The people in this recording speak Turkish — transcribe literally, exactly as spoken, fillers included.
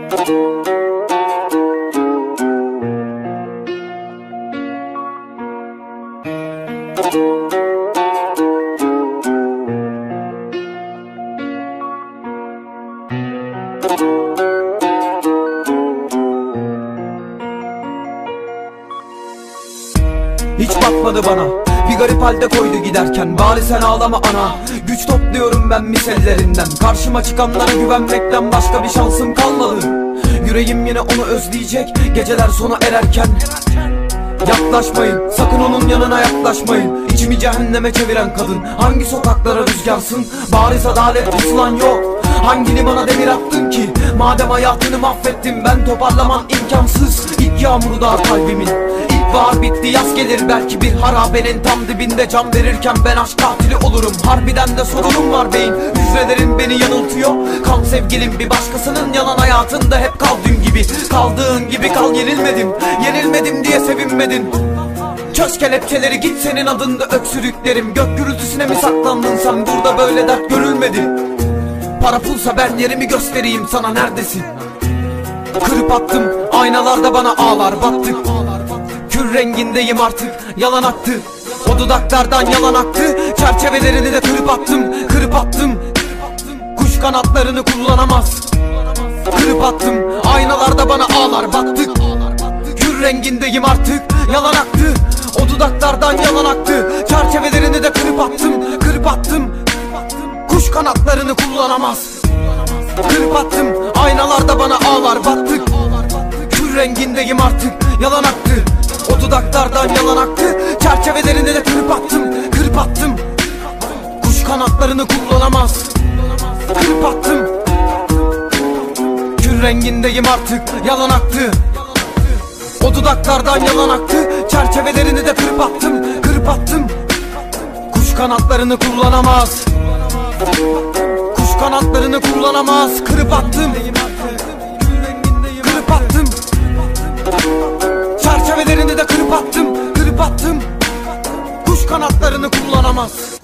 Hiç bakmadı bana, bir garip halde koydu giderken. Bari sen ağlama ana, güç topluyorum ben misellerinden. Karşıma çıkanlara güvenmekten başka bir şansım kalmadı. Yüreğim yine onu özleyecek, geceler sona ererken. Yaklaşmayın, sakın onun yanına yaklaşmayın. İçimi cehenneme çeviren kadın, hangi sokaklara rüzgarsın? Bariz adalet pusulan yok. Hangi limana demir attın ki? Madem hayatını mahvettim, ben toparlaman imkansız. İlk yağmuru da kalbimin, İlkbahar bitti, yaz gelir belki bir harabenin tam dibinde. Can verirken ben aşk katili olurum. Harbiden de sorunum var beyin, hücrelerin beni yanıltıyor. Kan sevgilim bir başkasının yalan hayatında hep kaldığın gibi. Kaldığın gibi kal, yenilmedim. Yenilmedim diye sevinmedin. Çöz kelepçeleri, git senin adında öksürüklerim. Gök gürültüsüne mi saklandın sen, burada böyle dert görülmedi. Para pulsa ben yerimi göstereyim sana, neredesin? Kırıp attım, aynalarda bana ağlar battık. Kür rengindeyim artık, yalan aktı. O dudaklardan yalan aktı. Çerçevelerini de kırıp attım, kırıp attım. Kuş kanatlarını kullanamaz. Kırıp attım, aynalarda bana ağlar battık. Kür rengindeyim artık, yalan aktı. O dudaklardan yalan aktı. Çerçevelerini de kırıp attım, kırıp attım. Kuş kanatlarını kullanamaz. Kırıp attım, aynalarda bana ağlar battık. Kür rengindeyim artık, yalan aktı. O dudaklardan yalan aktı. Çerçevelerini de kırıp attım, kırıp attım. Kuş kanatlarını kullanamaz. Kırıp attım. Kür rengindeyim artık, yalan aktı. O dudaklardan yalan aktı. Çerçevelerini de kırıp attım, kırıp attım. Kuş kanatlarını kullanamaz. Kuş kanatlarını kullanamaz. Kırıp attım, kırıp attım. Çerçevelerini de kırıp attım, kırıp attım. Kuş kanatlarını kullanamaz.